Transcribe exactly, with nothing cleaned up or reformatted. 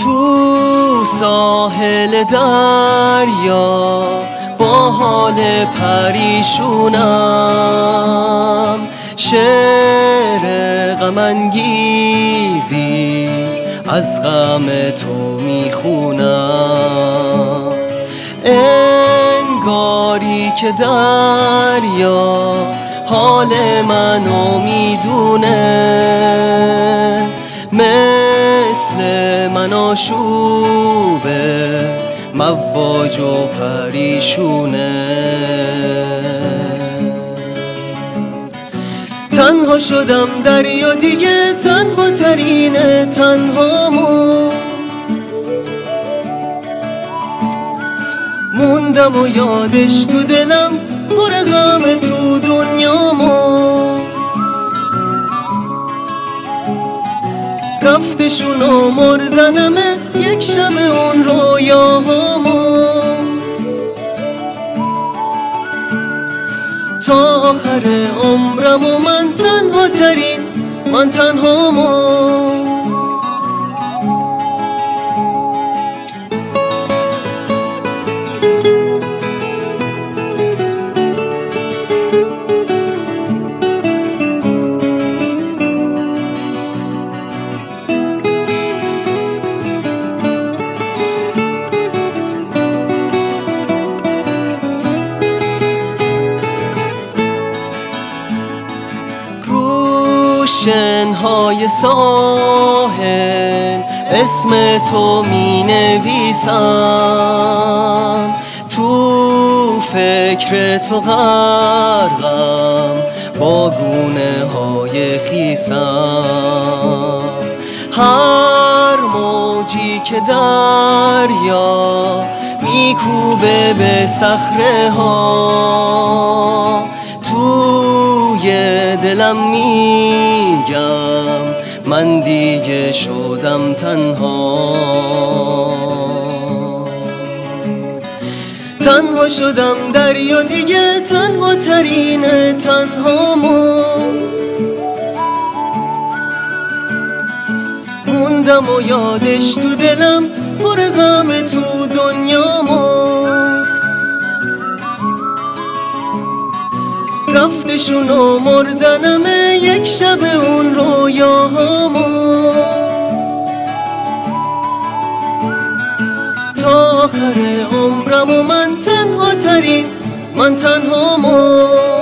تو ساحل دریا با حال پریشونم، شعر غم انگیزی از غم تو میخونم. انگاری که دریا حال منو میدونه، مثل من آشوبه مواج و پریشونه. تنها شدم دریا دیگه، تنها ترین تنهامو موندم و یادش تو دلم، پر غم تو دنیامو. رفتشون و مردنمه یک شب اون رویاهامو. تا آخر عمرم و من تنها ترین، من تنهامو. شنهای ساحل اسم تو می نویسم، تو فکر تو غرقم با گونه های خیسم. هر موجی که دریا میکوبه به صخره ها، توی دلم میگم من دیگه شدم تنها. تنها شدم دریا دیگه، تنها ترین تنهامو موندم و یادش تو دلم، پر غم تو دنیامو. رفتشون و مردنمه یک شب اون رویاهامو. تا آخر عمرم و من تنها ترین، من تنهامو.